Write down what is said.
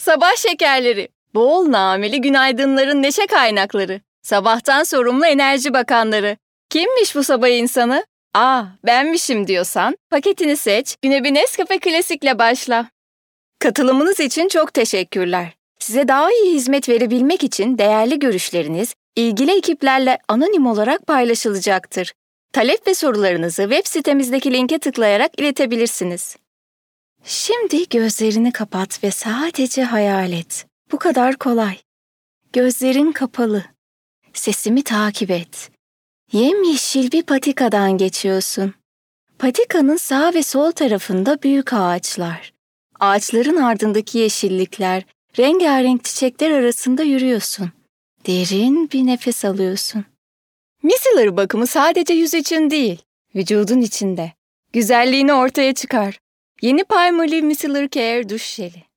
Sabah şekerleri, bol nameli günaydınların neşe kaynakları, sabahtan sorumlu enerji bakanları. Kimmiş bu sabah insanı? Benmişim diyorsan paketini seç, güne bir Nescafe Klasik'le başla. Katılımınız için çok teşekkürler. Size daha iyi hizmet verebilmek için değerli görüşleriniz ilgili ekiplerle anonim olarak paylaşılacaktır. Talep ve sorularınızı web sitemizdeki linke tıklayarak iletebilirsiniz. Şimdi gözlerini kapat ve sadece hayal et. Bu kadar kolay. Gözlerin kapalı. Sesimi takip et. Yemyeşil bir patikadan geçiyorsun. Patikanın sağ ve sol tarafında büyük ağaçlar. Ağaçların ardındaki yeşillikler, rengarenk çiçekler arasında yürüyorsun. Derin bir nefes alıyorsun. Micellar bakımı sadece yüz için değil, vücudun içinde. Güzelliğini ortaya çıkar. Yeni Palmolive Micellar Care duş jeli.